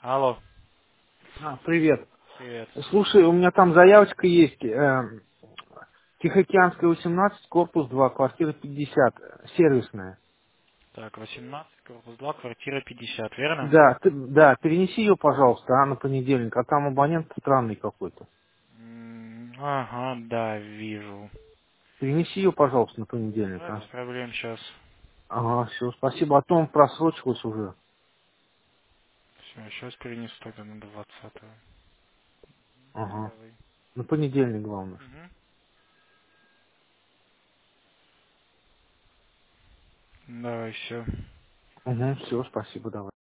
Алло, Привет. привет. Слушай, у меня там заявочка есть. Тихоокеанская 18, корпус 2, квартира 50, сервисная. Так, 18, корпус 2, квартира 50, верно? Да, перенеси ее, пожалуйста, на понедельник, а там абонент странный какой-то. Ага, да, вижу. Перенеси ее, пожалуйста, на понедельник, Да, без а. проблем сейчас. Ага, все, спасибо. А то он просрочилась уже. Все, сейчас перенесу тогда на 20. Ага. Давай. На понедельник, главное. Угу. Давай, все. Угу, все, спасибо, давай.